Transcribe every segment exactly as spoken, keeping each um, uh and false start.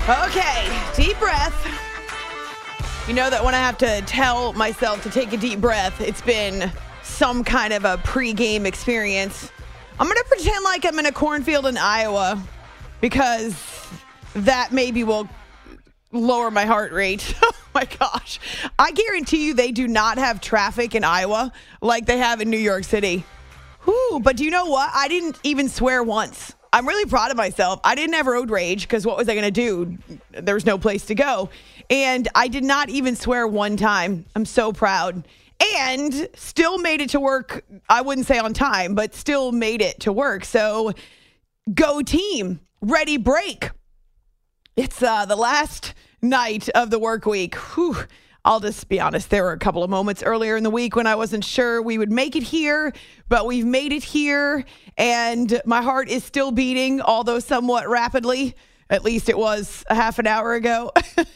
Okay, deep breath. You know that when I have to tell myself to take a deep breath, it's been some kind of a pre-game experience. I'm going to pretend like I'm in a cornfield in Iowa because that maybe will lower my heart rate. Oh my gosh. I guarantee you they do not have traffic in Iowa like they have in New York City. Whew, but do you know what? I didn't even swear once. I'm really proud of myself. I didn't have road rage because what was I going to do? There was no place to go. And I did not even swear one time. I'm so proud. And still made it to work. I wouldn't say on time, but still made it to work. So go team. Ready, break. It's uh, the last night of the work week. Whew. I'll just be honest. There were a couple of moments earlier in the week when I wasn't sure we would make it here, but we've made it here. And my heart is still beating, although somewhat rapidly. At least it was a half an hour ago.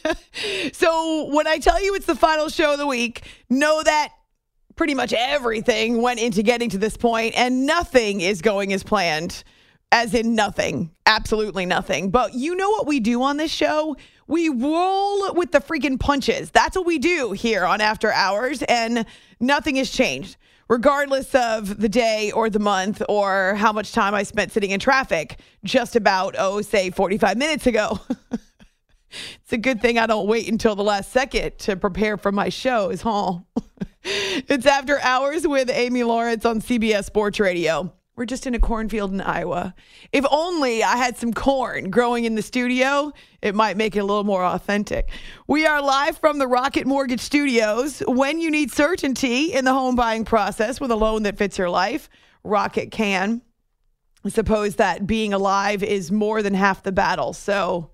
So when I tell you it's the final show of the week, know that pretty much everything went into getting to this point, and nothing is going as planned. As in nothing. Absolutely nothing. But you know what we do on this show? We roll with the freaking punches. That's what we do here on After Hours, and nothing has changed. Regardless of the day or the month or how much time I spent sitting in traffic just about, oh, say forty-five minutes ago. It's a good thing I don't wait until the last second to prepare for my shows, huh? It's After Hours with Amy Lawrence on C B S Sports Radio. We're just in a cornfield in Iowa. If only I had some corn growing in the studio, it might make it a little more authentic. We are live from the Rocket Mortgage Studios. When you need certainty in the home buying process with a loan that fits your life, Rocket can. I suppose that being alive is more than half the battle. So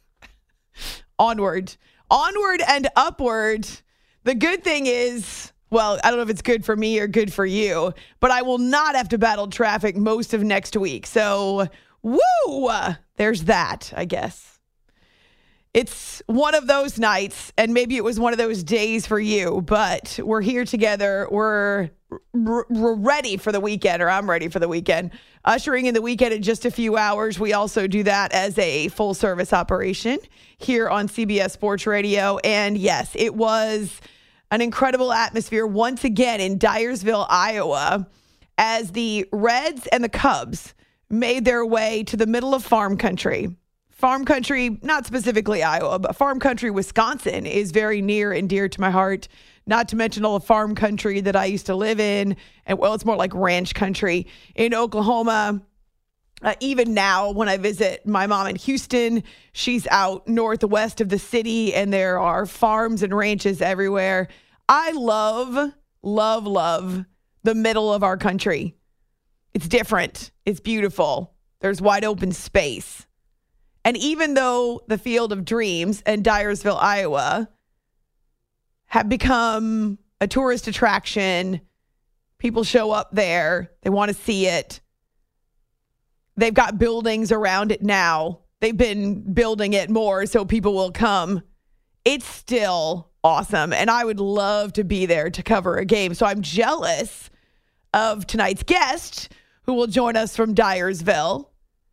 onward, onward and upward. The good thing is, well, I don't know if it's good for me or good for you, but I will not have to battle traffic most of next week. So, woo! There's that, I guess. It's one of those nights, and maybe it was one of those days for you, but we're here together. We're, we're ready for the weekend, or I'm ready for the weekend. Ushering in the weekend in just a few hours. We also do that as a full-service operation here on C B S Sports Radio. And yes, it was an incredible atmosphere once again in Dyersville, Iowa, as the Reds and the Cubs made their way to the middle of farm country. Farm country, not specifically Iowa, but farm country, Wisconsin is very near and dear to my heart, not to mention all the farm country that I used to live in. And well, it's more like ranch country in Oklahoma. Uh, even now, when I visit my mom in Houston, she's out northwest of the city, and there are farms and ranches everywhere. I love, love, love the middle of our country. It's different. It's beautiful. There's wide open space. And even though the Field of Dreams in Dyersville, Iowa, have become a tourist attraction, people show up there. They want to see it. They've got buildings around it now. They've been building it more so people will come. It's still awesome. And I would love to be there to cover a game. So I'm jealous of tonight's guest who will join us from Dyersville.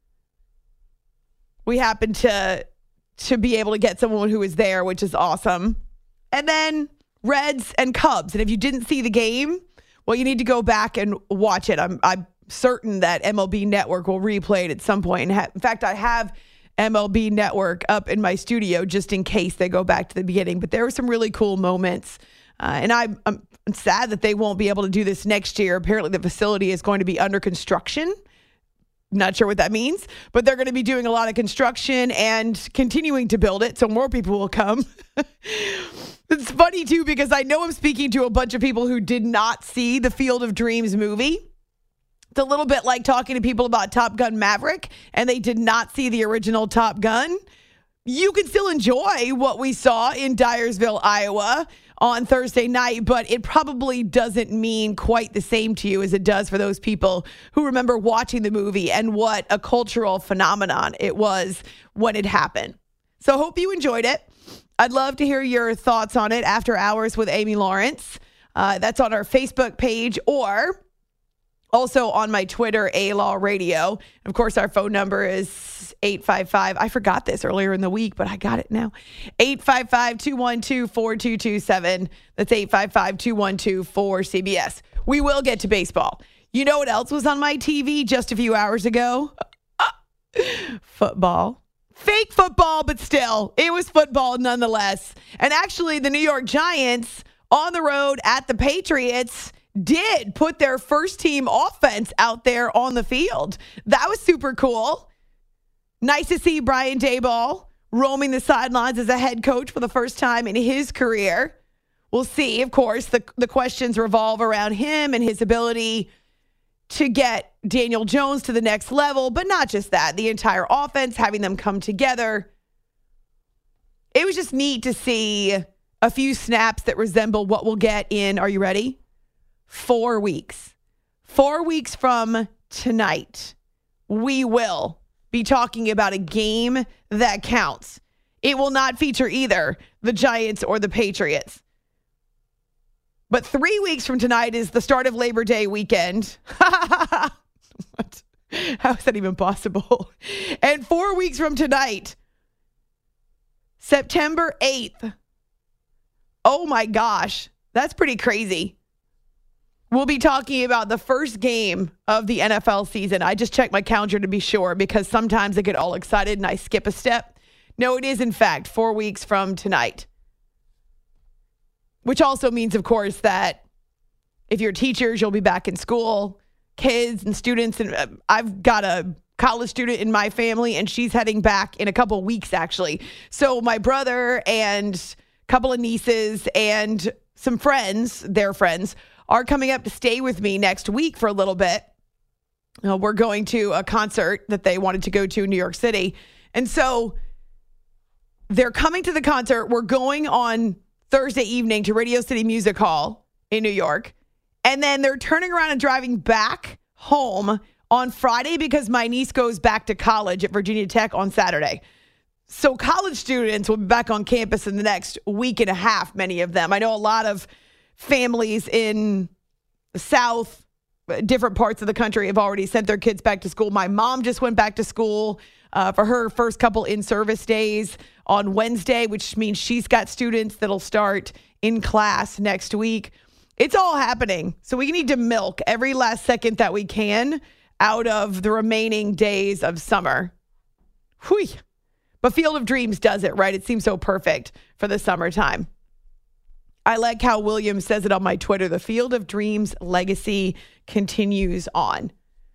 We happen to, to be able to get someone who is there, which is awesome. And then Reds and Cubs. And if you didn't see the game, well, you need to go back and watch it. I'm, I'm certain that M L B Network will replay it at some point. In fact, I have M L B Network up in my studio just in case they go back to the beginning. But there were some really cool moments. Uh, and I, I'm sad that they won't be able to do this next year. Apparently, the facility is going to be under construction. Not sure what that means, but they're going to be doing a lot of construction and continuing to build it, so more people will come. It's funny, too, because I know I'm speaking to a bunch of people who did not see the Field of Dreams movie. It's a little bit like talking to people about Top Gun Maverick, and they did not see the original Top Gun. You can still enjoy what we saw in Dyersville, Iowa on Thursday night, but it probably doesn't mean quite the same to you as it does for those people who remember watching the movie and what a cultural phenomenon it was when it happened. So hope you enjoyed it. I'd love to hear your thoughts on it. After Hours with Amy Lawrence. Uh, that's on our Facebook page or Also on my Twitter, A-Law Radio. Of course, our phone number is eight five five. I forgot this earlier in the week, but I got it now. eight five five, two one two, four two two seven. That's eight five five, two one two, four C B S. We will get to baseball. You know what else was on my T V just a few hours ago? Football. Fake football, but still, it was football nonetheless. And actually, the New York Giants on the road at the Patriots did put their first team offense out there on the field. That was super cool. Nice to see Brian Daboll roaming the sidelines as a head coach for the first time in his career. We'll see. Of course, the, the questions revolve around him and his ability to get Daniel Jones to the next level, but not just that. The entire offense, having them come together. It was just neat to see a few snaps that resemble what we'll get in, are you ready? Four weeks. Four weeks from tonight, we will be talking about a game that counts. It will not feature either the Giants or the Patriots. But three weeks from tonight is the start of Labor Day weekend. What? How is that even possible? And four weeks from tonight, September eighth. Oh my gosh, that's pretty crazy. We'll be talking about the first game of the N F L season. I just checked my calendar to be sure because sometimes I get all excited and I skip a step. No, it is, in fact, four weeks from tonight. Which also means, of course, that if you're teachers, you'll be back in school. Kids and students. And uh, I've got a college student in my family, and she's heading back in a couple of weeks, actually. So my brother and a couple of nieces and some friends, their friends, are coming up to stay with me next week for a little bit. Uh, we're going to a concert that they wanted to go to in New York City. And so they're coming to the concert. We're going on Thursday evening to Radio City Music Hall in New York. And then they're turning around and driving back home on Friday because my niece goes back to college at Virginia Tech on Saturday. So college students will be back on campus in the next week and a half, many of them. I know a lot of families in the South, different parts of the country have already sent their kids back to school. My mom just went back to school uh, for her first couple in-service days on Wednesday, which means she's got students that'll start in class next week. It's all happening. So we need to milk every last second that we can out of the remaining days of summer. Whew. But Field of Dreams does it, right? It seems so perfect for the summertime. I like how William says it on my Twitter. The Field of Dreams legacy continues on.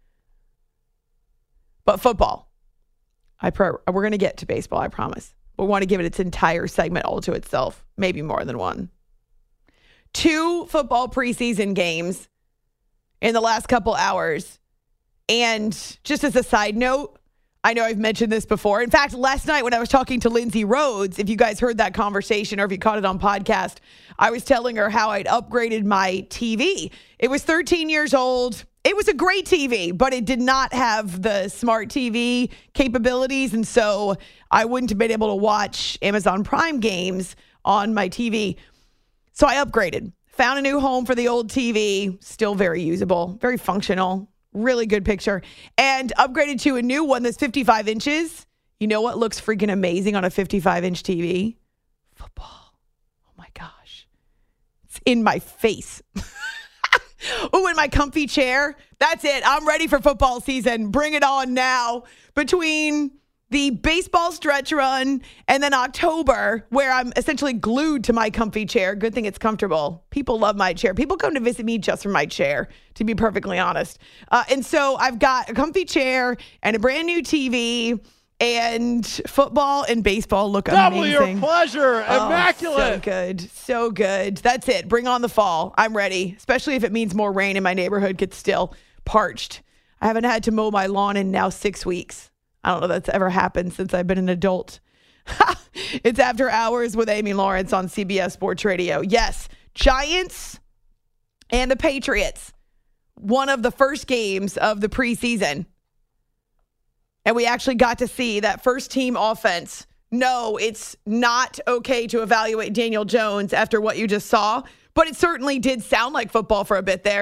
But football. I pro- we're going to get to baseball, I promise. We want to give it its entire segment all to itself. Maybe more than one. Two football preseason games in the last couple hours. And just as a side note, I know I've mentioned this before. In fact, last night when I was talking to Lindsay Rhodes, if you guys heard that conversation or if you caught it on podcast, I was telling her how I'd upgraded my T V. It was thirteen years old. It was a great T V, but it did not have the smart T V capabilities. And so I wouldn't have been able to watch Amazon Prime games on my T V. So I upgraded, found a new home for the old T V, still very usable, very functional. Really good picture. And upgraded to a new one that's fifty-five inches. You know what looks freaking amazing on a fifty-five inch T V? Football. Oh my gosh. It's in my face. Ooh, in my comfy chair. That's it. I'm ready for football season. Bring it on now. Between the baseball stretch run and then October, where I'm essentially glued to my comfy chair. Good thing it's comfortable. People love my chair. People come to visit me just for my chair, to be perfectly honest. Uh, and so I've got a comfy chair and a brand new T V, and football and baseball look Double amazing. Double your pleasure. Oh, Immaculate. So good. So good. That's it. Bring on the fall. I'm ready, especially if it means more rain and my neighborhood gets still parched. I haven't had to mow my lawn in now six weeks. I don't know if that's ever happened since I've been an adult. It's After Hours with Amy Lawrence on C B S Sports Radio. Yes, Giants and the Patriots. One of the first games of the preseason. And we actually got to see that first team offense. No, it's not okay to evaluate Daniel Jones after what you just saw, but it certainly did sound like football for a bit there.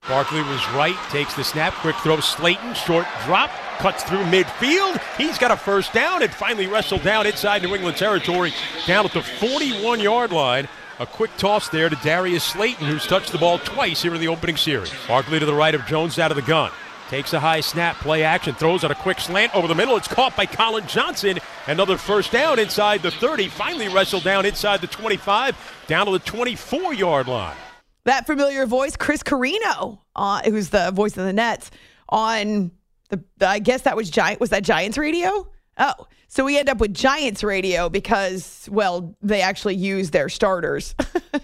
Barkley was right, takes the snap, quick throw, Slayton, short drop, cuts through midfield. He's got a first down and finally wrestled down inside New England territory, down at the forty-one-yard line. A quick toss there to Darius Slayton, who's touched the ball twice here in the opening series. Barkley to the right of Jones out of the gun. Takes a high snap, play action, throws on a quick slant over the middle. It's caught by Colin Johnson. Another first down inside the thirty. Finally wrestled down inside the twenty-five, down to the twenty-four-yard line. That familiar voice, Chris Carino, uh, who's the voice of the Nets, on the, the I guess that was Giant. Was that Giants radio? Oh, so we end up with Giants radio because, well, they actually use their starters.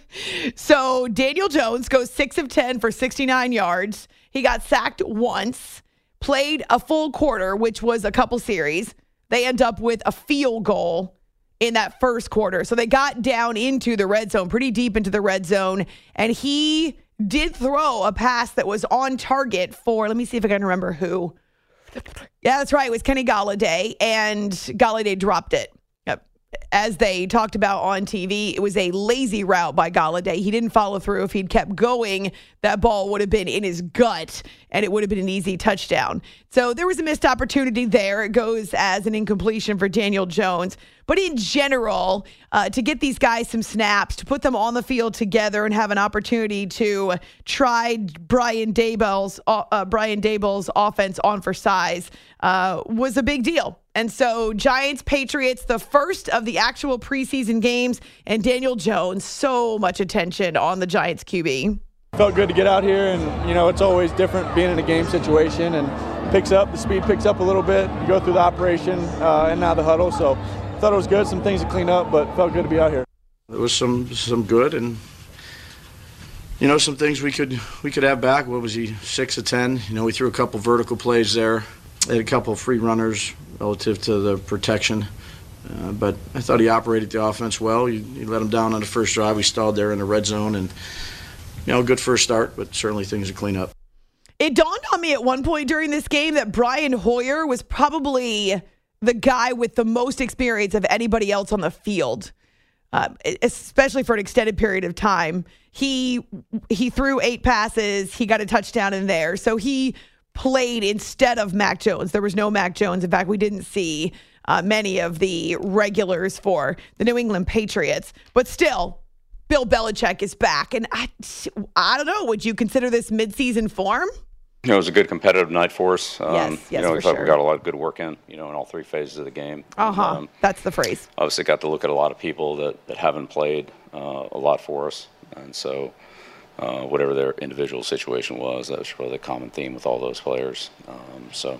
So Daniel Jones goes six of ten for sixty-nine yards. He got sacked once, played a full quarter, which was a couple series. They end up with a field goal in that first quarter. So they got down into the red zone, pretty deep into the red zone, and he did throw a pass that was on target for, let me see if I can remember who. Yeah, that's right. It was Kenny Golladay, and Golladay dropped it. As they talked about on T V, it was a lazy route by Golladay. He didn't follow through. If he'd kept going, that ball would have been in his gut, and it would have been an easy touchdown. So there was a missed opportunity there. It goes as an incompletion for Daniel Jones. But in general, uh, to get these guys some snaps, to put them on the field together and have an opportunity to try Brian Daboll's, uh, Brian Daboll's offense on for size uh, was a big deal. And so Giants, Patriots, the first of the actual preseason games, and Daniel Jones, so much attention on the Giants Q B. Felt good to get out here, and, you know, it's always different being in a game situation, and picks up, the speed picks up a little bit. You go through the operation uh, and now the huddle, so thought it was good, some things to clean up, but felt good to be out here. There was some some good, and, you know, some things we could we could have back. What was he, six of ten? You know, we threw a couple vertical plays there. They had a couple of free runners relative to the protection. Uh, but I thought he operated the offense well. You, you let him down on the first drive. We stalled there in the red zone. And, you know, good first start, but certainly things to clean up. It dawned on me at one point during this game that Brian Hoyer was probably the guy with the most experience of anybody else on the field, uh, especially for an extended period of time. He he threw eight passes. He got a touchdown in there. So he played instead of Mac Jones. There was no Mac Jones. In fact, we didn't see uh, many of the regulars for the New England Patriots. But still, Bill Belichick is back. And I, I don't know, would you consider this midseason form? You know, it was a good competitive night for us. Um, yes, yes, you know, we for thought sure. we got a lot of good work in, you know, in all three phases of the game. Uh-huh. Um, That's the phrase. Obviously got to look at a lot of people that, that haven't played uh, a lot for us. And so uh, whatever their individual situation was, that was probably the common theme with all those players. Um, so,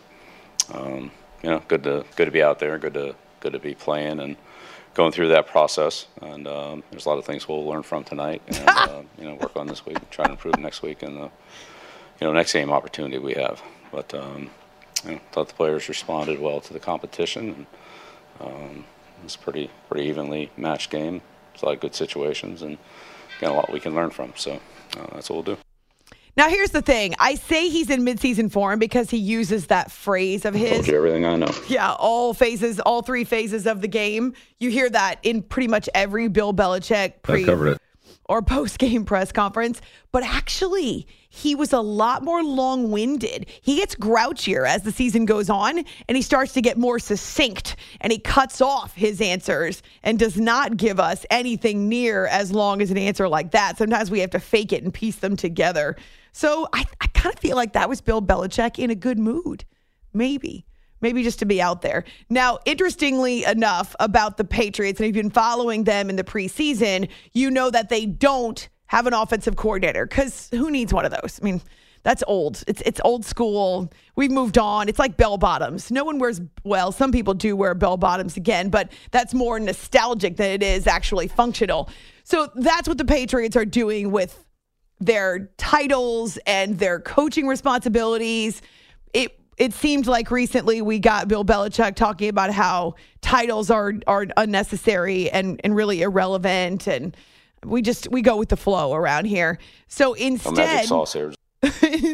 um, you know, good to good to be out there, good to good to be playing and going through that process. And um, there's a lot of things we'll learn from tonight and, uh, you know, work on this week, try to improve next week and the you know, next game opportunity we have. But um, you know, thought the players responded well to the competition. And, um, it was a pretty, pretty evenly matched game. There's a lot of good situations and got a lot we can learn from. So uh, that's what we'll do. Now, here's the thing. I say he's in midseason form because he uses that phrase of his. Told you everything I know. Yeah, all phases, all three phases of the game. You hear that in pretty much every Bill Belichick pre- I covered it. or post-game press conference. But actually, he was a lot more long-winded. He gets grouchier as the season goes on, and he starts to get more succinct, and he cuts off his answers and does not give us anything near as long as an answer like that. Sometimes we have to fake it and piece them together. So I, I kind of feel like that was Bill Belichick in a good mood. Maybe. Maybe just to be out there. Now, interestingly enough about the Patriots, and if you've been following them in the preseason, you know that they don't have an offensive coordinator because who needs one of those? I mean, that's old. It's it's old school. We've moved on. It's like bell bottoms. No one wears, well, some people do wear bell bottoms again, but that's more nostalgic than it is actually functional. So that's what the Patriots are doing with their titles and their coaching responsibilities. It It seemed like recently we got Bill Belichick talking about how titles are are unnecessary and, and really irrelevant, and we just we go with the flow around here. So instead, magic sauce here.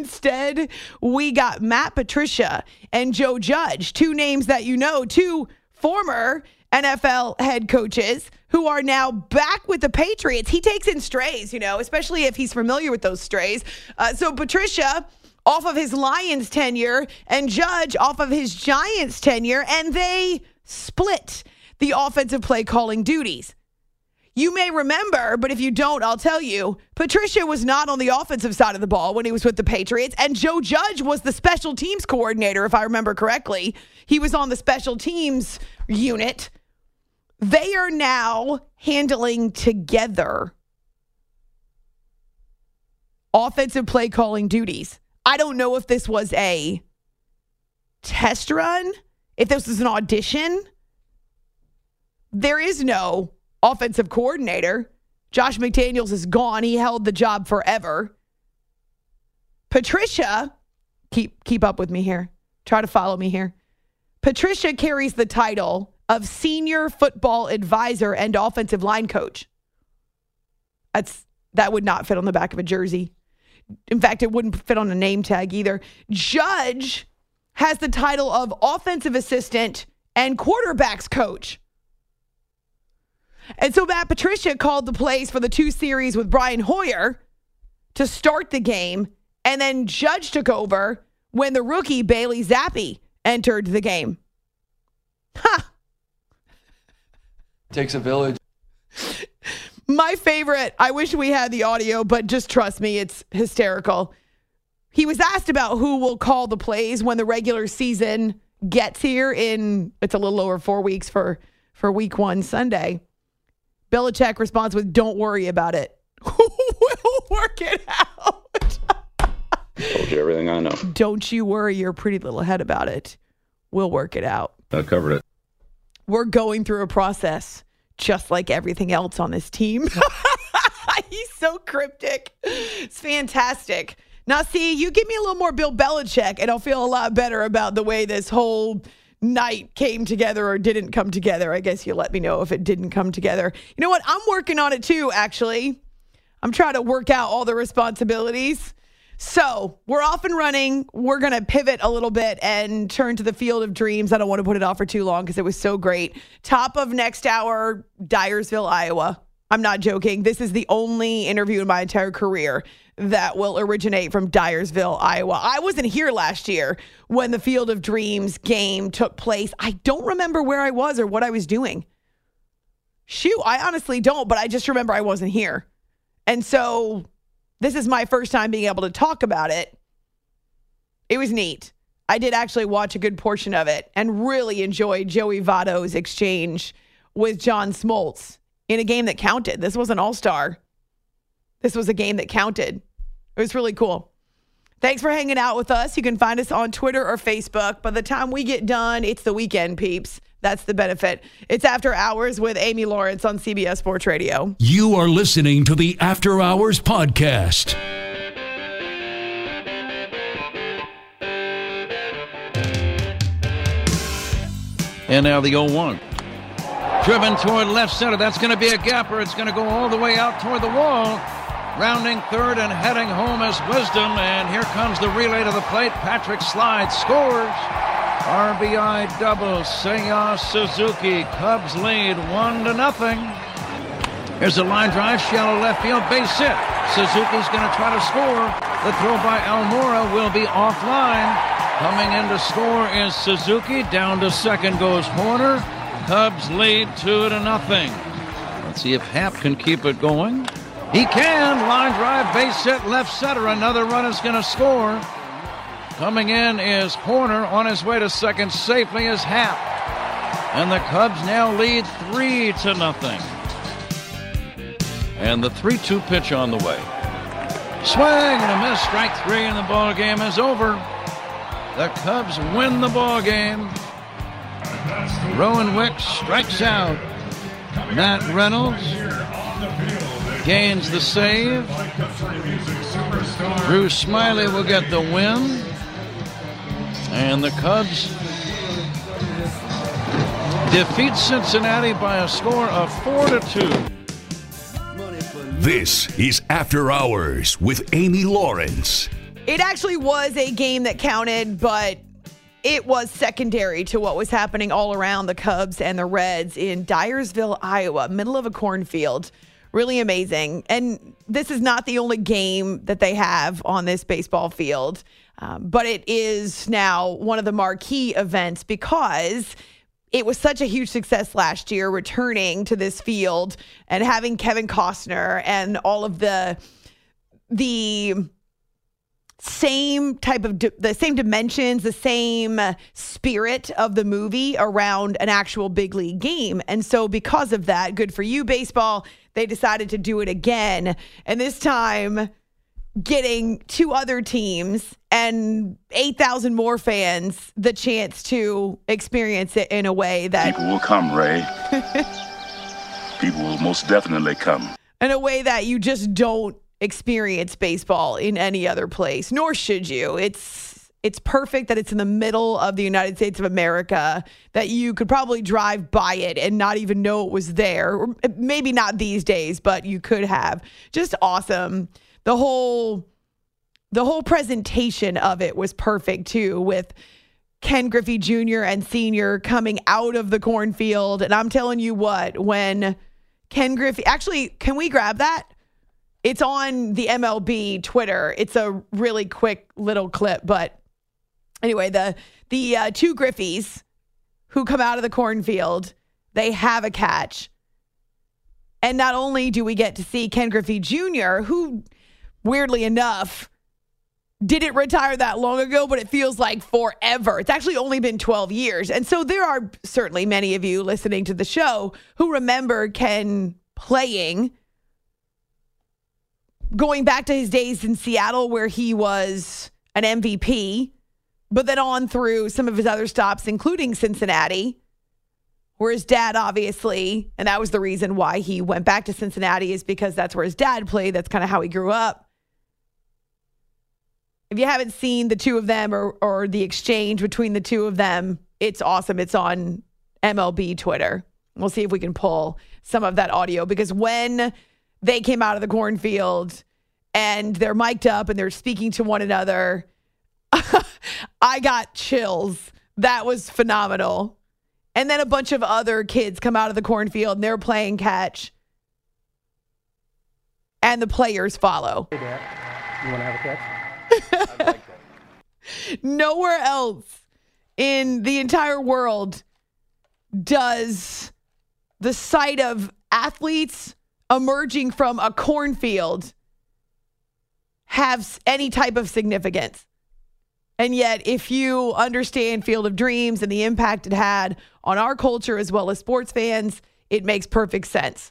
instead we got Matt Patricia and Joe Judge, two names that you know, two former N F L head coaches who are now back with the Patriots. He takes in strays, you know, especially if he's familiar with those strays. Uh, so Patricia off of his Lions tenure and Judge off of his Giants tenure, and they split the offensive play calling duties. You may remember, but if you don't, I'll tell you, Patricia was not on the offensive side of the ball when he was with the Patriots, and Joe Judge was the special teams coordinator, if I remember correctly. He was on the special teams unit. They are now handling together offensive play calling duties. I don't know if this was a test run, if this was an audition. There is no offensive coordinator. Josh McDaniels is gone. He held the job forever. Patricia, keep keep up with me here. Try to follow me here. Patricia carries the title of senior football advisor and offensive line coach. That's that would not fit on the back of a jersey. In fact, it wouldn't fit on a name tag either. Judge has the title of offensive assistant and quarterbacks coach. And so Matt Patricia called the plays for the two series with Brian Hoyer to start the game, and then Judge took over when the rookie Bailey Zappi entered the game. Ha! Takes a village. My favorite, I wish we had the audio, but just trust me, it's hysterical. He was asked about who will call the plays when the regular season gets here in, it's a little over four weeks for, for week one Sunday. Belichick responds with, "Don't worry about it. We'll work it out." Told you everything I know. Don't you worry your pretty little head about it. We'll work it out. I covered it. We're going through a process just like everything else on this team. He's so cryptic. It's fantastic. Now, see, you give me a little more Bill Belichick, and I'll feel a lot better about the way this whole night came together or didn't come together. I guess you let me know if it didn't come together. You know what? I'm working on it too, actually. I'm trying to work out all the responsibilities. So we're off and running. We're going to pivot a little bit and turn to the Field of Dreams. I don't want to put it off for too long because it was so great. Top of next hour, Dyersville, Iowa. I'm not joking. This is the only interview in my entire career that will originate from Dyersville, Iowa. I wasn't here last year when the Field of Dreams game took place. I don't remember where I was or what I was doing. Shoot, I honestly don't, but I just remember I wasn't here. And so this is my first time being able to talk about it. It was neat. I did actually watch a good portion of it and really enjoyed Joey Votto's exchange with John Smoltz in a game that counted. This was an all-star. This was a game that counted. It was really cool. Thanks for hanging out with us. You can find us on Twitter or Facebook. By the time we get done, it's the weekend, peeps. That's the benefit. It's After Hours with Amy Lawrence on C B S Sports Radio. You are listening to the After Hours podcast. And now the oh one. Driven toward left center. That's going to be a gapper. It's going to go all the way out toward the wall. Rounding third and heading home is Wisdom. And here comes the relay to the plate. Patrick slides, scores. R B I double. Seiya Suzuki. Cubs lead one to nothing. Here's a line drive. Shallow left field. Base hit. Suzuki's going to try to score. The throw by Almora will be offline. Coming in to score is Suzuki. Down to second goes Horner. Cubs lead two to nothing. Let's see if Happ can keep it going. He can. Line drive, base hit, left center. Another run is going to score. Coming in is Horner. On his way to second safely is Happ. And the Cubs now lead three to nothing. And the three two pitch on the way. Swing and a miss. Strike three, and the ball game is over. The Cubs win the ball game. Rowan Wicks strikes out. Matt Reynolds gains the save. Drew Smiley will get the win. And the Cubs defeat Cincinnati by a score of four to two. This is After Hours with Amy Lawrence. It actually was a game that counted, but it was secondary to what was happening all around the Cubs and the Reds in Dyersville, Iowa, middle of a cornfield. Really amazing. And this is not the only game that they have on this baseball field, um, but it is now one of the marquee events because it was such a huge success last year, returning to this field and having Kevin Costner and all of the the same type of the same dimensions, the same spirit of the movie around an actual big league game. And so because of that, good for you, baseball, they decided to do it again. And this time getting two other teams and eight thousand more fans the chance to experience it in a way that... People will come, Ray. People will most definitely come. In a way that you just don't experience baseball in any other place, nor should you. It's it's perfect that it's in the middle of the United States of America, that you could probably drive by it and not even know it was there. Or maybe not these days, but you could have. Just awesome. The whole the whole presentation of it was perfect too, with Ken Griffey Junior and Senior coming out of the cornfield. And I'm telling you what, when Ken Griffey, actually, can we grab that? It's on the M L B Twitter. It's a really quick little clip. But anyway, the the uh, two Griffies who come out of the cornfield, they have a catch. And not only do we get to see Ken Griffey Junior, who, weirdly enough, didn't retire that long ago, but it feels like forever. It's actually only been twelve years. And so there are certainly many of you listening to the show who remember Ken playing, going back to his days in Seattle where he was an M V P, but then on through some of his other stops, including Cincinnati, where his dad obviously, and that was the reason why he went back to Cincinnati, is because that's where his dad played. That's kind of how he grew up. If you haven't seen the two of them or, or the exchange between the two of them, it's awesome. It's on M L B Twitter. We'll see if we can pull some of that audio, because when they came out of the cornfield and they're mic'd up and they're speaking to one another, I got chills. That was phenomenal. And then a bunch of other kids come out of the cornfield and they're playing catch. And the players follow. Hey, Dad, you want to have a catch? I like that. Nowhere else in the entire world does the sight of athletes emerging from a cornfield have any type of significance. And yet, if you understand Field of Dreams and the impact it had on our culture as well as sports fans, it makes perfect sense.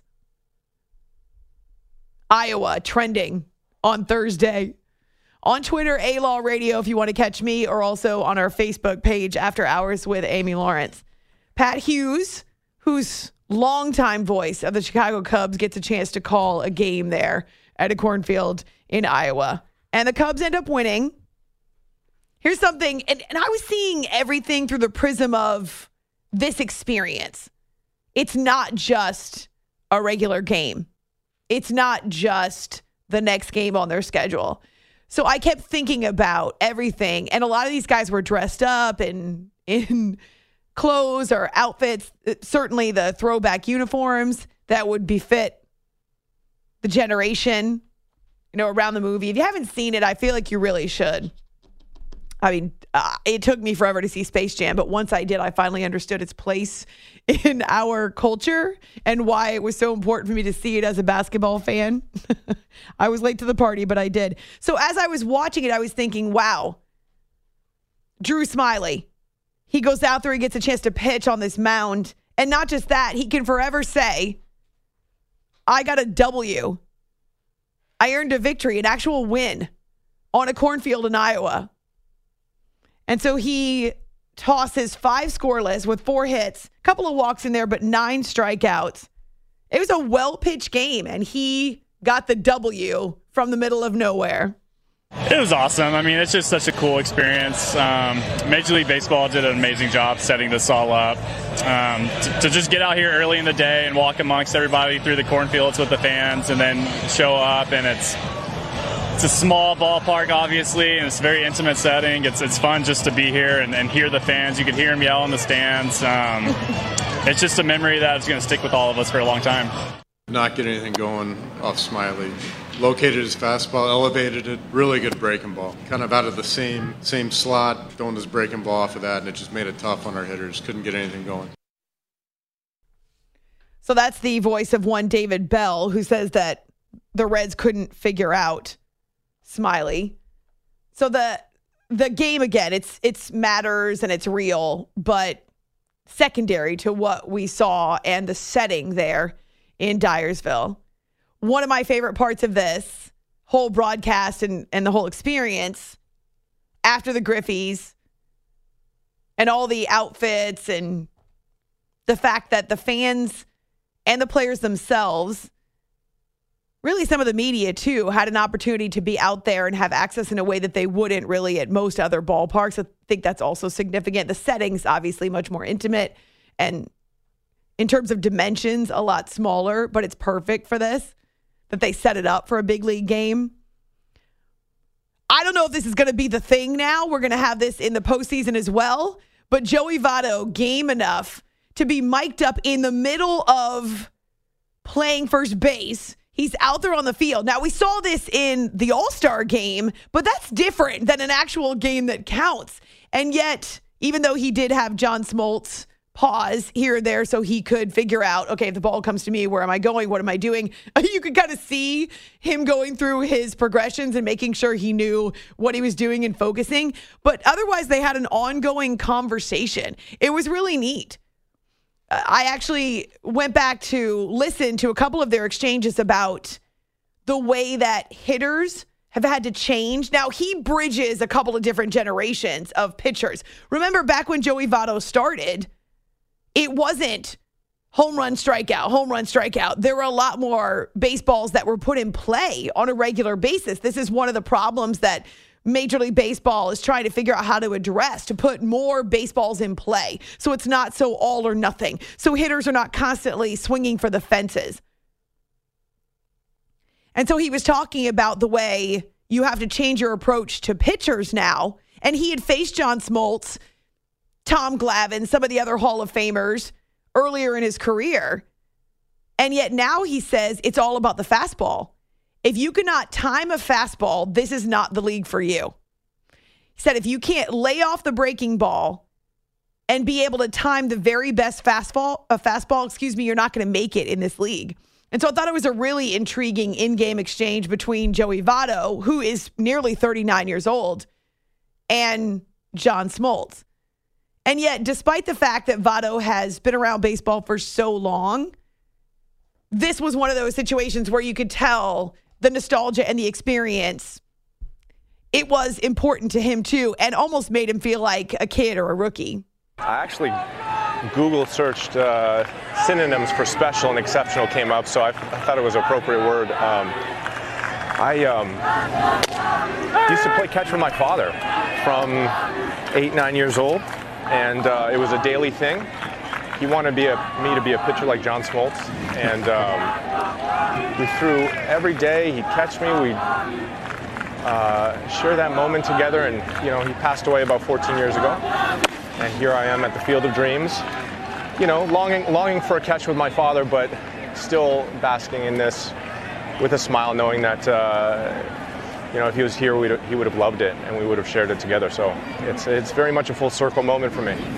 Iowa trending on Thursday. On Twitter, A-Law Radio, if you want to catch me, or also on our Facebook page, After Hours with Amy Lawrence. Pat Hughes, who's longtime voice of the Chicago Cubs, gets a chance to call a game there at a cornfield in Iowa. And the Cubs end up winning. Here's something, and, and I was seeing everything through the prism of this experience. It's not just a regular game. It's not just the next game on their schedule. So I kept thinking about everything. And a lot of these guys were dressed up in, in clothes or outfits, certainly the throwback uniforms that would befit the generation, you know, around the movie. If you haven't seen it, I feel like you really should. I mean, uh, it took me forever to see Space Jam, but once I did, I finally understood its place in our culture and why it was so important for me to see it as a basketball fan. I was late to the party, but I did. So as I was watching it, I was thinking, wow, Drew Smyly, he goes out there, he gets a chance to pitch on this mound. And not just that, he can forever say, I got a W. I earned a victory, an actual win on a cornfield in Iowa. And so he tosses five scoreless with four hits, a couple of walks in there, but nine strikeouts. It was a well-pitched game, and he got the W from the middle of nowhere. It was awesome. I mean, it's just such a cool experience. Um, Major League Baseball did an amazing job setting this all up. Um, to, to just get out here early in the day and walk amongst everybody through the cornfields with the fans and then show up, and it's it's a small ballpark, obviously, and it's a very intimate setting. It's it's fun just to be here and, and hear the fans. You can hear them yell in the stands. Um, it's just a memory that's going to stick with all of us for a long time. Not get anything going off Smiley. Located his fastball, elevated it, really good breaking ball. Kind of out of the same same slot, throwing his breaking ball off of that, and it just made it tough on our hitters. Couldn't get anything going. So that's the voice of one David Bell, who says that the Reds couldn't figure out Smiley. So the the game, again, it's it's matters and it's real, but secondary to what we saw and the setting there in Dyersville. One of my favorite parts of this whole broadcast and, and the whole experience after the Griffies and all the outfits and the fact that the fans and the players themselves, really some of the media too, had an opportunity to be out there and have access in a way that they wouldn't really at most other ballparks. I think that's also significant. The setting's obviously much more intimate and in terms of dimensions, a lot smaller, but it's perfect for this, that they set it up for a big league game. I don't know if this is going to be the thing now. We're going to have this in the postseason as well, but Joey Votto game enough to be mic'd up in the middle of playing first base. He's out there on the field. Now, we saw this in the All-Star game, but that's different than an actual game that counts. And yet, even though he did have John Smoltz pause here and there so he could figure out, okay, if the ball comes to me, where am I going? What am I doing? You could kind of see him going through his progressions and making sure he knew what he was doing and focusing. But otherwise, they had an ongoing conversation. It was really neat. I actually went back to listen to a couple of their exchanges about the way that hitters have had to change. Now, he bridges a couple of different generations of pitchers. Remember back when Joey Votto started, it wasn't home run, strikeout, home run, strikeout. There were a lot more baseballs that were put in play on a regular basis. This is one of the problems that Major League Baseball is trying to figure out how to address, to put more baseballs in play so it's not so all or nothing. So hitters are not constantly swinging for the fences. And so he was talking about the way you have to change your approach to pitchers now. And he had faced John Smoltz, Tom Glavine, some of the other Hall of Famers earlier in his career. And yet now he says it's all about the fastball. If you cannot time a fastball, this is not the league for you. He said if you can't lay off the breaking ball and be able to time the very best fastball, a fastball, excuse me, you're not going to make it in this league. And so I thought it was a really intriguing in-game exchange between Joey Votto, who is nearly thirty-nine years old, and John Smoltz. And yet, despite the fact that Votto has been around baseball for so long, this was one of those situations where you could tell the nostalgia and the experience. It was important to him, too, and almost made him feel like a kid or a rookie. I actually Google searched uh, synonyms for special and exceptional came up, so I, I thought it was an appropriate word. Um, I um, used to play catch with my father from eight, nine years old. And uh, it was a daily thing. He wanted be a, me to be a pitcher like John Smoltz. And um, we threw every day. He'd catch me. We'd uh, share that moment together. And, you know, he passed away about fourteen years ago. And here I am at the Field of Dreams, you know, longing, longing for a catch with my father, but still basking in this with a smile, knowing that, uh, you know, if he was here, we'd, he would have loved it, and we would have shared it together. So it's it's very much a full circle moment for me.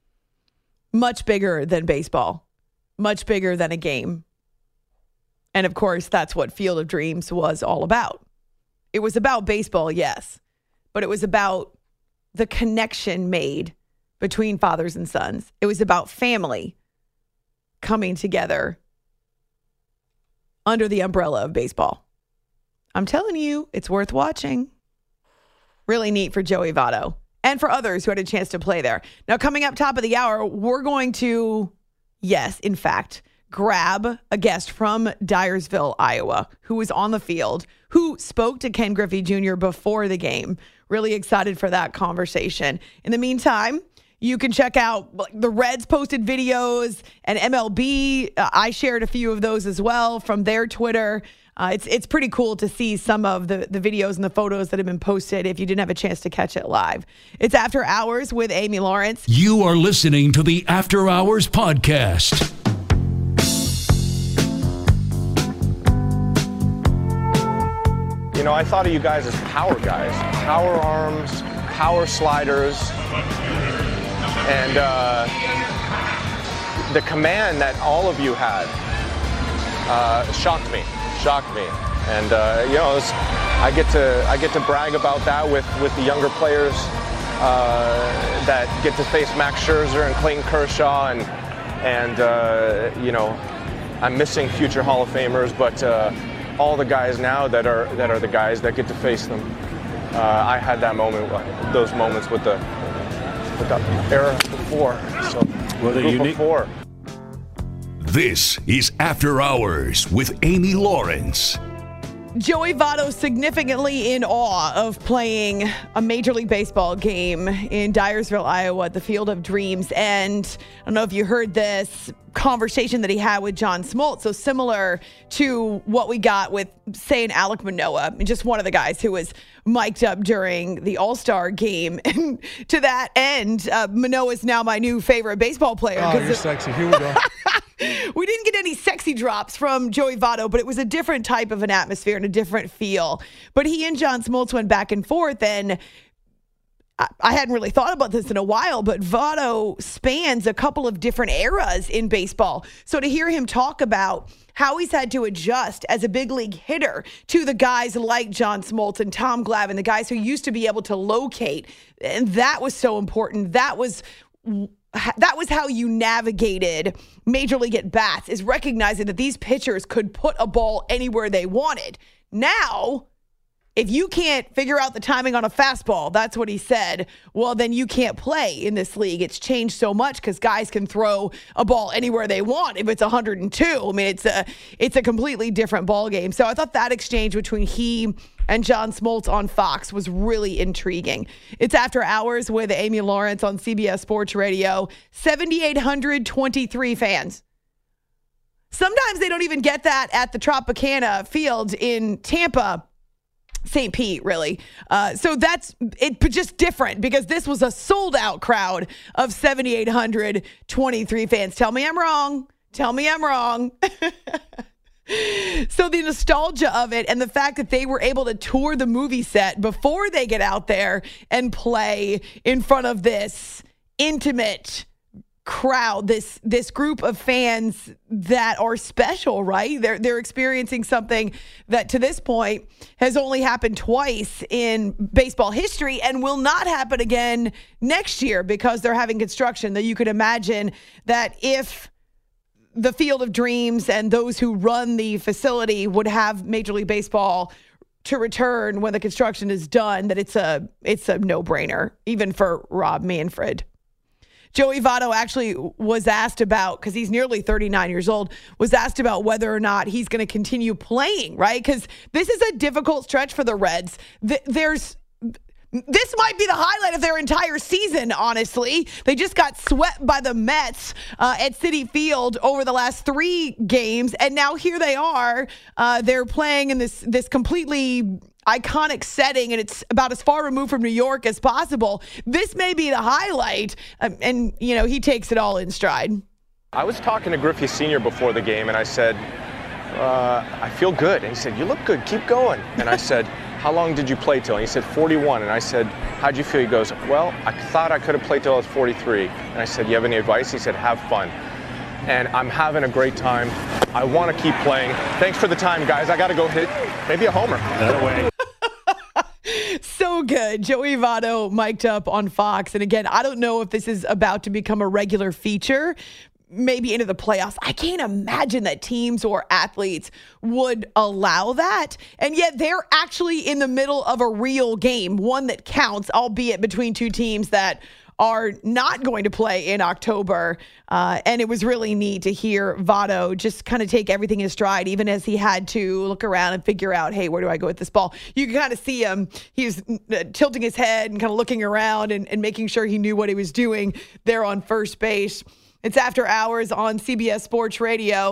Much bigger than baseball. Much bigger than a game. And, of course, that's what Field of Dreams was all about. It was about baseball, yes, but it was about the connection made between fathers and sons. It was about family coming together under the umbrella of baseball. I'm telling you, it's worth watching. Really neat for Joey Votto and for others who had a chance to play there. Now, coming up top of the hour, we're going to, yes, in fact, grab a guest from Dyersville, Iowa, who was on the field, who spoke to Ken Griffey Junior before the game. Really excited for that conversation. In the meantime, you can check out the Reds posted videos and M L B. Uh, I shared a few of those as well from their Twitter. Uh, it's it's pretty cool to see some of the, the videos and the photos that have been posted if you didn't have a chance to catch it live. It's After Hours with Amy Lawrence. You are listening to the After Hours podcast. You know, I thought of you guys as power guys, power arms, power sliders, and uh, the command that all of you had uh, shocked me, shocked me. And uh, you know, it's, I get to I get to brag about that with, with the younger players uh, that get to face Max Scherzer and Clayton Kershaw, and and uh, you know, I'm missing future Hall of Famers, but. Uh, all the guys now that are that are the guys that get to face them. Uh, I had that moment, those moments with the with the era before. So, well, the unique. Before. This is After Hours with Amy Lawrence. Joey Votto significantly in awe of playing a Major League Baseball game in Dyersville, Iowa, at the Field of Dreams. And I don't know if you heard this conversation that he had with John Smoltz. So similar to what we got with, say, an Alek Manoah, just one of the guys who was mic'd up during the All-Star game. And to that end, uh, Manoah is now my new favorite baseball player. Oh, you're sexy. Here we go. We didn't get any sexy drops from Joey Votto, but it was a different type of an atmosphere and a different feel. But he and John Smoltz went back and forth, and I, I hadn't really thought about this in a while, but Votto spans a couple of different eras in baseball. So to hear him talk about how he's had to adjust as a big league hitter to the guys like John Smoltz and Tom Glavine, the guys who used to be able to locate, and that was so important. That was... That was how you navigated Major League at bats, is recognizing that these pitchers could put a ball anywhere they wanted. Now, if you can't figure out the timing on a fastball, that's what he said, well, then you can't play in this league. It's changed so much because guys can throw a ball anywhere they want if it's one hundred two. I mean, it's a it's a completely different ball game. So I thought that exchange between he and John Smoltz on Fox was really intriguing. It's After Hours with Amy Lawrence on C B S Sports Radio. seven thousand eight hundred twenty-three fans. Sometimes they don't even get that at the Tropicana Field in Tampa. Saint Pete, really. Uh, so that's it, but just different because this was a sold-out crowd of seven thousand eight hundred twenty-three fans. Tell me I'm wrong. Tell me I'm wrong. So the nostalgia of it and the fact that they were able to tour the movie set before they get out there and play in front of this intimate crowd, this this group of fans that are special, right? They're they're experiencing something that to this point has only happened twice in baseball history and will not happen again next year because they're having construction. That you could imagine that if the Field of Dreams and those who run the facility would have Major League Baseball to return when the construction is done, that it's a it's a no-brainer, even for Rob Manfred. Joey Votto actually was asked about, because he's nearly thirty-nine years old, was asked about whether or not he's going to continue playing, right? Because this is a difficult stretch for the Reds. There's This might be the highlight of their entire season, honestly. They just got swept by the Mets uh, at Citi Field over the last three games, and now here they are. Uh, they're playing in this this completely iconic setting, and it's about as far removed from New York as possible. This may be the highlight, um, and, you know, he takes it all in stride. I was talking to Griffey Senior before the game, and I said, uh, I feel good. And he said, you look good. Keep going. And I said, how long did you play till? And he said, forty-one. And I said, how'd you feel? He goes, well, I thought I could have played till I was forty-three. And I said, you have any advice? He said, have fun. And I'm having a great time. I want to keep playing. Thanks for the time, guys. I got to go hit maybe a homer. That way. So good. Joey Votto mic'd up on Fox. And again, I don't know if this is about to become a regular feature, maybe into the playoffs. I can't imagine that teams or athletes would allow that. And yet they're actually in the middle of a real game, one that counts, albeit between two teams that are not going to play in October. Uh, and it was really neat to hear Votto just kind of take everything in stride, even as he had to look around and figure out, hey, where do I go with this ball? You can kind of see him. He was uh, tilting his head and kind of looking around and, and making sure he knew what he was doing there on first base. It's After Hours on C B S Sports Radio.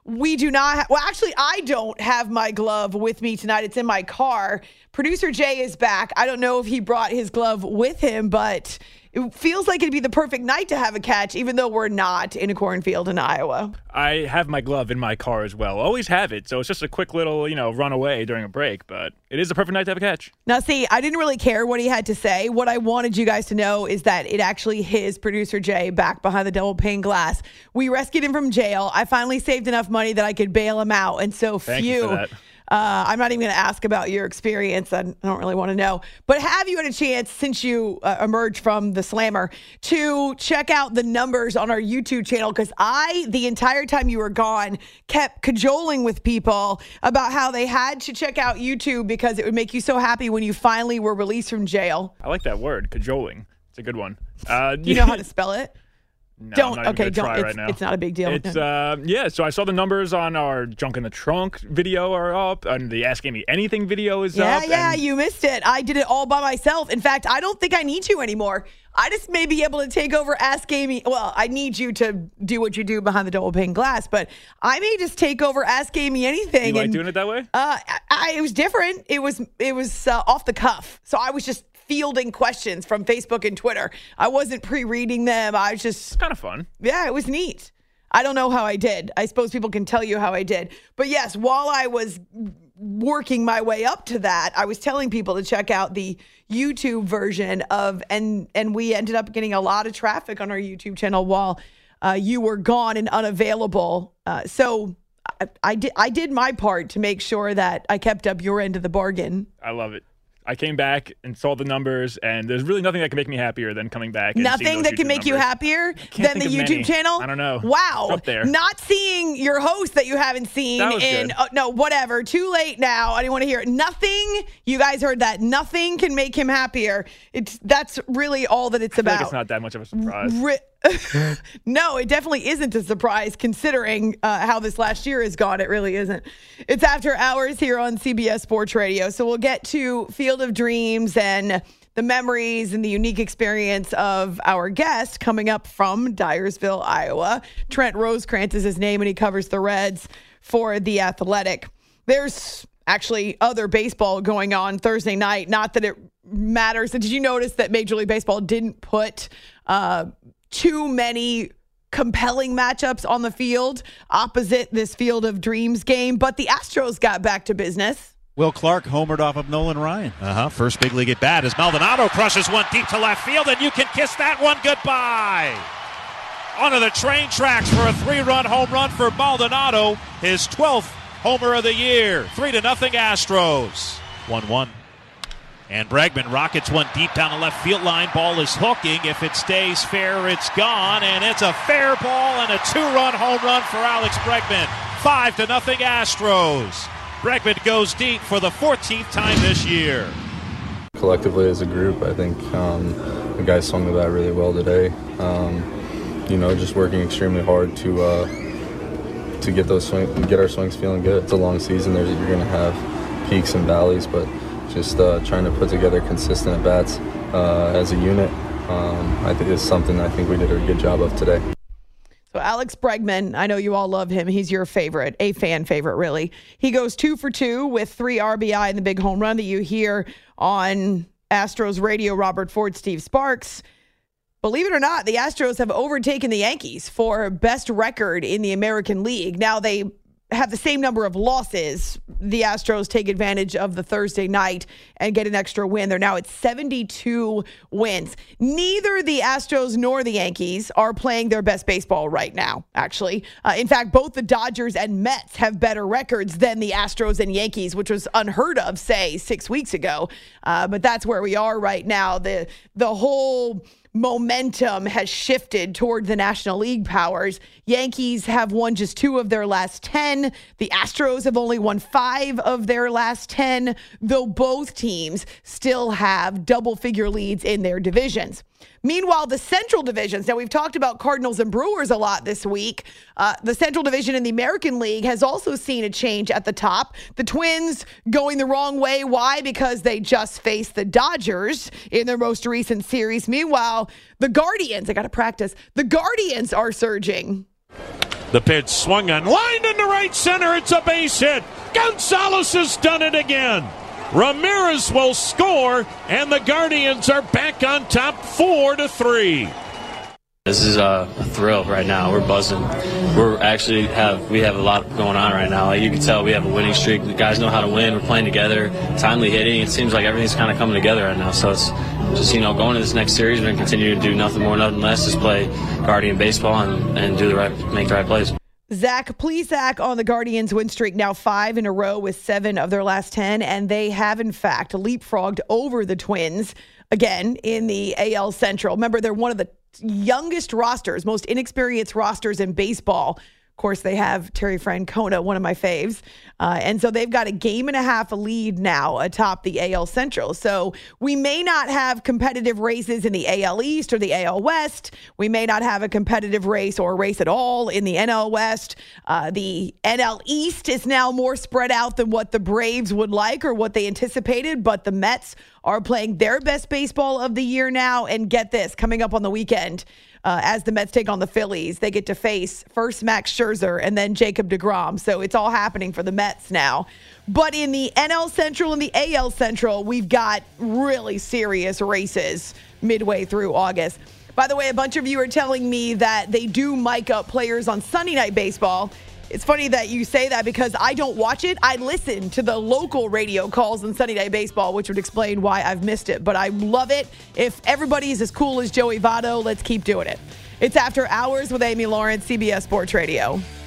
We do not have, well, actually, I don't have my glove with me tonight. It's in my car. Producer Jay is back. I don't know if he brought his glove with him, but it feels like it'd be the perfect night to have a catch, even though we're not in a cornfield in Iowa. I have my glove in my car as well. Always have it. So it's just a quick little, you know, run away during a break. But it is the perfect night to have a catch. Now, see, I didn't really care what he had to say. What I wanted you guys to know is that it actually his producer Jay back behind the double pane glass. We rescued him from jail. I finally saved enough money that I could bail him out. And so Thank few. you for that. Uh, I'm not even going to ask about your experience. I don't really want to know. But have you had a chance, since you uh, emerged from the slammer, to check out the numbers on our YouTube channel? Because I, the entire time you were gone, kept cajoling with people about how they had to check out YouTube because it would make you so happy when you finally were released from jail. I like that word, cajoling. It's a good one. Uh, you know how to spell it? No, don't I'm not okay even don't try it's, right now. It's not a big deal. It's uh yeah so I saw the numbers on our Junk in the Trunk video are up, and the Ask Amy Anything video is yeah, up. Yeah, and you missed it. I did it all by myself. In fact, I don't think I need you anymore. I just may be able to take over Ask Amy. Well, I need you to do what you do behind the double pane glass, but I may just take over Ask Amy Anything. You like and, doing it that way? Uh, I, I, it was different. It was it was uh, off the cuff. So I was just fielding questions from Facebook and Twitter. I wasn't pre-reading them. I was just... It's kind of fun. Yeah, it was neat. I don't know how I did. I suppose people can tell you how I did. But yes, while I was working my way up to that, I was telling people to check out the YouTube version of... And, and we ended up getting a lot of traffic on our YouTube channel while uh, you were gone and unavailable. Uh, so... I, I did I did my part to make sure that I kept up your end of the bargain. I love it. I came back and saw the numbers, and there's really nothing that can make me happier than coming back. And Nothing that YouTube can make numbers. you happier than the YouTube many. channel? I don't know. Wow. It's up there. Not seeing your host that you haven't seen That was in, good. uh, no, whatever. Too late now. I didn't want to hear it. Nothing, you guys heard that. Nothing can make him happier. It's That's really all that it's I feel about. like it's not that much of a surprise. Ri- No, it definitely isn't a surprise considering uh, how this last year has gone. It really isn't. It's After Hours here on C B S Sports Radio. So we'll get to Field of Dreams and the memories and the unique experience of our guest coming up from Dyersville, Iowa. Trent Rosecrans is his name, and he covers the Reds for The Athletic. There's actually other baseball going on Thursday night. Not that it matters. Did you notice that Major League Baseball didn't put uh, too many compelling matchups on the field opposite this Field of Dreams game? But the Astros got back to business. Will Clark homered off of Nolan Ryan. Uh-huh. First big league at bat as Maldonado crushes one deep to left field, and you can kiss that one goodbye. Onto the train tracks for a three-run home run for Maldonado, his twelfth homer of the year. Three to nothing Astros. one one. And Bregman rockets one deep down the left field line. Ball is hooking. If it stays fair, it's gone. And it's a fair ball and a two-run home run for Alex Bregman. Five to nothing Astros. Bregman goes deep for the fourteenth time this year. Collectively as a group, I think um, the guys swung the bat really well today. Um, you know, just working extremely hard to uh, to get those swing, get our swings feeling good. It's a long season. There's, you're going to have peaks and valleys, but just uh, trying to put together consistent at-bats uh, as a unit, um, I think is something I think we did a good job of today. So Alex Bregman, I know you all love him. He's your favorite, a fan favorite, really. He goes two for two with three R B I in the big home run that you hear on Astros radio. Robert Ford, Steve Sparks. Believe it or not, the Astros have overtaken the Yankees for best record in the American League. Now they have the same number of losses. The Astros take advantage of the Thursday night and get an extra win. They're now at seventy-two wins. Neither the Astros nor the Yankees are playing their best baseball right now, actually. Uh, in fact, both the Dodgers and Mets have better records than the Astros and Yankees, which was unheard of, say, six weeks ago. Uh, but that's where we are right now. The, the whole momentum has shifted toward the National League powers. Yankees have won just two of their last ten. The Astros have only won five of their last ten, though both teams still have double-figure leads in their divisions. Meanwhile, the Central Divisions, now we've talked about Cardinals and Brewers a lot this week. Uh, the Central Division in the American League has also seen a change at the top. The Twins going the wrong way. Why? Because they just faced the Dodgers in their most recent series. Meanwhile, the Guardians, I got to practice, the Guardians are surging. The pitch swung on, lined into right center. It's a base hit. Gonzalez has done it again. Ramirez will score, and the Guardians are back on top four to three. This is a thrill right now. We're buzzing. We're actually have we have a lot going on right now. Like you can tell, we have a winning streak. The guys know how to win. We're playing together. Timely hitting. It seems like everything's kind of coming together right now. So it's just, you know, going to this next series, we're going to continue to do nothing more, nothing less, just play Guardian baseball and, and do the right, make the right plays. Zach Plesac on the Guardians win streak, now five in a row with seven of their last ten, and they have, in fact, leapfrogged over the Twins again in the A L Central. Remember, they're one of the youngest rosters, most inexperienced rosters in baseball. Of course, they have Terry Francona, one of my faves. Uh, and so they've got a game and a half lead now atop the A L Central. So we may not have competitive races in the A L East or the A L West. We may not have a competitive race or a race at all in the N L West. Uh, the N L East is now more spread out than what the Braves would like or what they anticipated. But the Mets are playing their best baseball of the year now. And get this, coming up on the weekend, Uh, as the Mets take on the Phillies, they get to face first Max Scherzer and then Jacob deGrom. So it's all happening for the Mets now. But in the N L Central and the A L Central, we've got really serious races midway through August. By the way, a bunch of you are telling me that they do mic up players on Sunday Night Baseball. It's funny that you say that because I don't watch it. I listen to the local radio calls on Sunday Night Baseball, which would explain why I've missed it. But I love it. If everybody's as cool as Joey Votto, let's keep doing it. It's After Hours with Amy Lawrence, C B S Sports Radio.